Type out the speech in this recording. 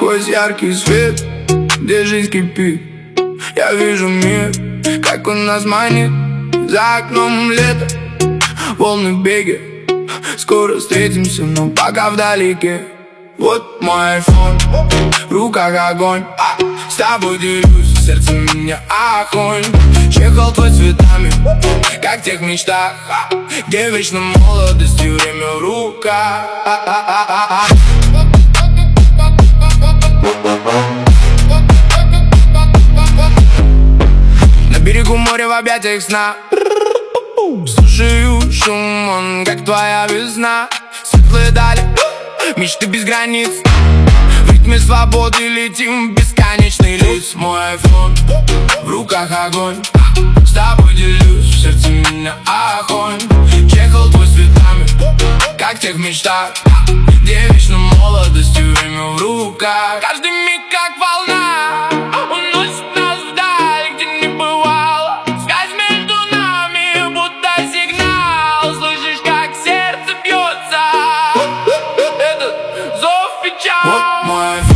Сквозь яркий свет, где жизнь кипит, я вижу мир, как он нас манит. За окном лето, волны в беге, скоро встретимся, но пока вдалеке. Вот мой айфон, в руках огонь, с тобой делюсь, сердце меня огонь. Чехол твой цветами, как в тех мечтах, где вечно молодость и время в руках. На берегу моря в объятиях сна слушаю шум, он как твоя весна. Светлые дали, мечты без границ, в ритме свободы летим в бесконечный лес. Мой айфон, в руках огонь, с тобой делюсь, в сердце меня огонь. Чехол твой цветами, как в тех мечтах, где вечно молодость и время в руках. Каждый миг как волна уносит нас вдаль, где не бывало. Связь между нами будто сигнал. Слышишь, как сердце бьется, этот зов печаль. Вот мой